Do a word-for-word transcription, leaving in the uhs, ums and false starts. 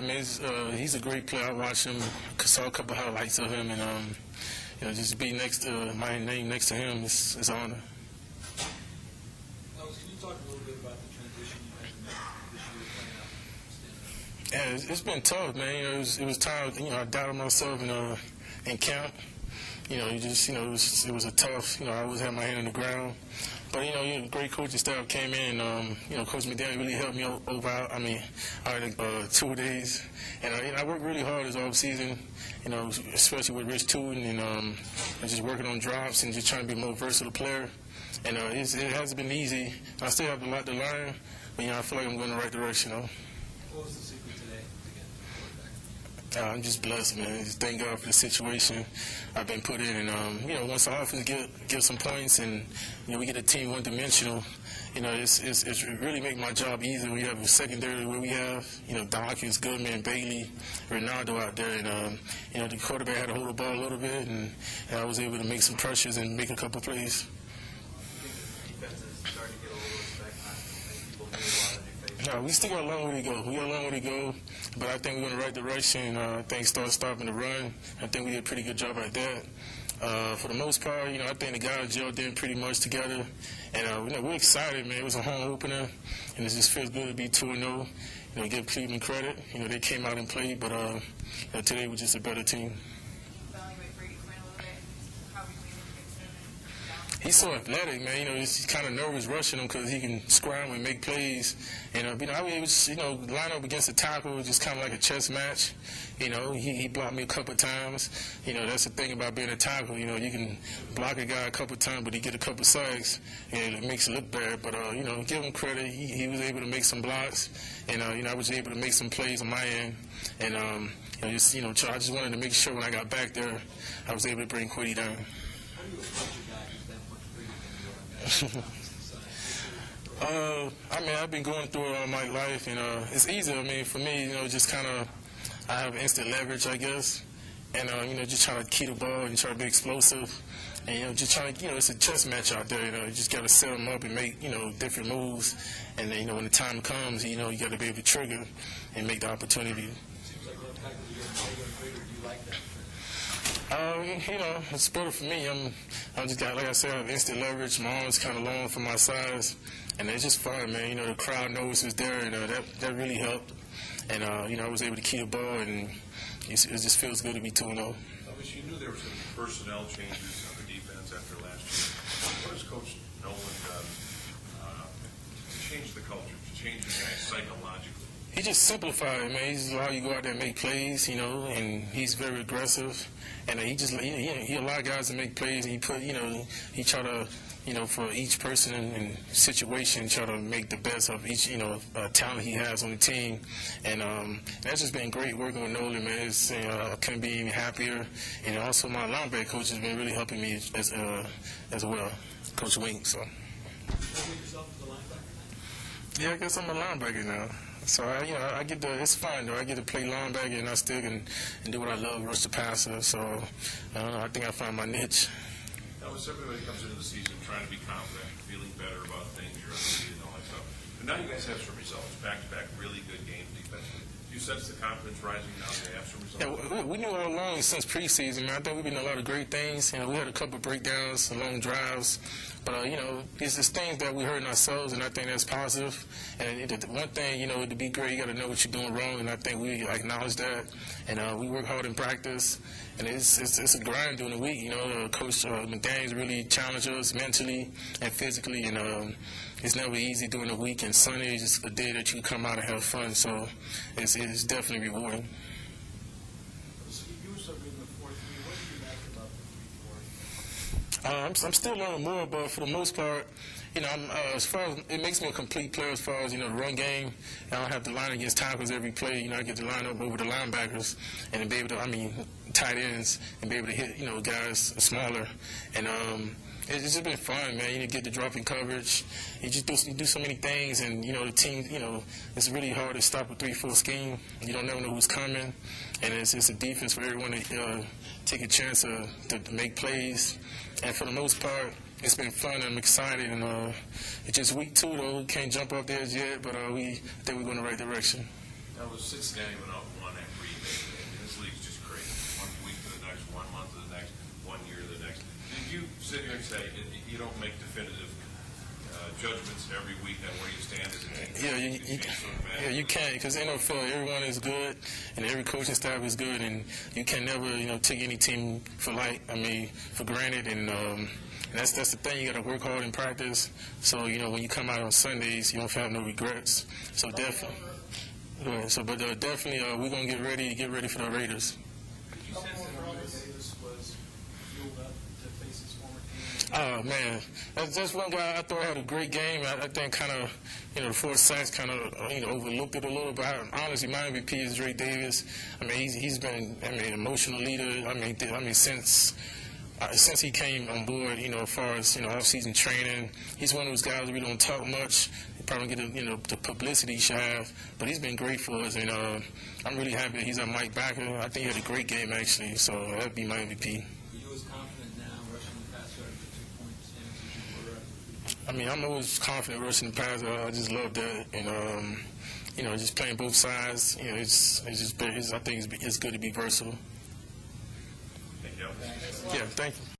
mean, it's, uh, he's a great player. I watched him, saw a couple highlights of him, and um, you know, just to be next to my name next to him is is an honor. Ellis, can you talk a little bit about the transition you had to make this year playing out? Yeah, it's, it's been tough, man. You know, it was it was times. You know, I doubted myself in uh in camp. You know, you just you know it was it was a tough. You know, I always had my hand on the ground. But, you know, you know, great coaching staff came in. Um, you know, Coach McDaniel really helped me over, I mean, out of uh, two days. And, uh, you know, I worked really hard this offseason, you know, especially with Rich Tootin and, um, and just working on drops and just trying to be a more versatile player. And uh, it's, it hasn't been easy. I still have a lot to learn, but, you know, I feel like I'm going in the right direction, you know. What was the secret today to get the quarterback? Uh, I'm just blessed, man. Just thank God for the situation I've been put in. And, um, you know, once the offense give, give some points and, you know, we get a team one-dimensional, you know, it's, it's, it's really make my job easier. We have a secondary where we have, you know, Dawkins, Goodman, Bailey, Ronaldo out there. And, um, you know, the quarterback had to hold the ball a little bit, and, and I was able to make some pressures and make a couple plays. No, we still got a long way to go. We got a long way to go, but I think we're in the right direction. Uh, I think start stopping the run. I think we did a pretty good job at that. Uh, for the most part, you know, I think the guys gelled in pretty much together, and uh, you know, we're excited, man. It was a home opener, and it just feels good to be two and oh. You know, give Cleveland credit. You know, they came out and played, but uh, you know, today was just a better team. He's so athletic, man. You know, he's kind of nervous rushing him because he can scramble and make plays. And, uh, you know, I was, you know, line up against the tackle was just kind of like a chess match. You know, he, he blocked me a couple of times. You know, that's the thing about being a tackle. You know, you can block a guy a couple of times, but he get a couple of sacks, and it makes it look bad. But, uh, you know, give him credit. He, he was able to make some blocks. And, uh, you know, I was able to make some plays on my end. And, um, you know, just, you know, I just wanted to make sure when I got back there, I was able to bring Kwity down. uh, I mean, I've been going through it all my life, and uh, it's easy. I mean, for me, you know, just kind of, I have instant leverage, I guess, and uh, you know, just trying to keep the ball and try to be explosive, and you know, just trying to, you know, it's a chess match out there. You know, you just got to set them up and make, you know, different moves, and then, you know, when the time comes, you know, you got to be able to trigger and make the opportunity. Um, you know, it's better for me. I'm, I'm just got, like I said, I have instant leverage. My arm's kind of long for my size, and it's just fun, man. You know, the crowd knows it's there, and uh, that that really helped. And uh, you know, I was able to keep the ball, and it, it just feels good to be two and oh. Obviously, you knew there were some personnel changes on the defense after last year. What has Coach Nolan done uh, to change the culture, to change the guys psychologically? He just simplified it, man. He's allowed you to go out there and make plays, you know, and he's very aggressive. And he just, he, he allowed guys to make plays, and he put, you know, he try to, you know, for each person and situation, try to make the best of each, you know, uh, talent he has on the team. And um, that's just been great working with Nolan, man. It's, uh, I couldn't be any happier. And also my linebacker coach has been really helping me as uh, as well, Coach Wink. So. Yeah, I guess I'm a linebacker now. So, I, you know, I get to, it's fun, though. I get to play linebacker, and I still can and do what I love, rush the passer. So, I don't know, I think I found my niche. That was everybody comes into the season trying to be confident, feeling better about things, you're undefeated and all that stuff. But now you guys have some results, back-to-back really good games defensively. Do you sense the confidence rising now that you have some results? Yeah, we, we knew all along since preseason, man. I think we've been doing a lot of great things. You know, we had a couple of breakdowns, some long drives. But, uh, you know, it's just things that we heard in ourselves, and I think that's positive. And it, the one thing, you know, to be great, you got to know what you're doing wrong, and I think we acknowledge that. And uh, we work hard in practice, and it's it's, it's a grind during the week. You know, uh, Coach uh, McDaniels really challenged us mentally and physically, and um, it's never easy during the week. And Sunday is just a day that you can come out and have fun, so it's, it's definitely rewarding. Uh, I'm, I'm still learning more, but for the most part, you know, I'm, uh, as far as it makes me a complete player as far as, you know, the run game. I don't have to line against tackles every play. You know, I get to line up over the linebackers and be able to, I mean, tight ends and be able to hit, you know, guys smaller. And um, it's just been fun, man. You get to drop in coverage. You just do, you do so many things, and, you know, the team, you know, it's really hard to stop a three four scheme. You don't never know who's coming. And it's, it's a defense for everyone to uh, take a chance uh, to, to make plays. And for the most part, it's been fun. I'm excited, and uh, it's just week two, though. We can't jump off there yet, but uh, we I think we're going the right direction. That was Cincinnati went out and won that Green Bay game. This league's just crazy. One week to the next, one month to the next, one year to the next. Did you sit here and say it- you don't make definitive uh, judgments every week on where you stand as a team? Yeah, you, you, change so yeah, dramatically? you can't, because N F L, everyone is good, and every coaching staff is good, and you can never, you know, take any team for light. I mean, for granted, and um, and that's that's the thing. You got to work hard in practice. So you know, when you come out on Sundays, you don't have no regrets. So definitely, yeah, so but uh, definitely, uh, we're gonna get ready, get ready for the Raiders. You said that Romeo Davis was fueled up to face his former team. Oh man, that's, that's one guy I thought had a great game. I, I think kind of, you know, the four sacks kind of, you know, overlooked it a little bit. I, honestly, my M V P is Dre Davis. I mean, he's he's been, I mean, emotional leader. I mean, th- I mean, since uh, since he came on board, you know, as far as you know, off-season training, he's one of those guys that really don't talk much. He probably don't get the, you know, the publicity he should have, but he's been great for us, and uh, I'm really happy that he's on Mike Backer. I think he had a great game actually, so that'd be my M V P. Are you as confident now rushing the passer for two points and as you were? I mean, I'm always confident rushing the passer. I just love that, and um, you know, just playing both sides. You know, it's it's just it's, I think it's, it's good to be versatile. Thank you. Yeah, thank you.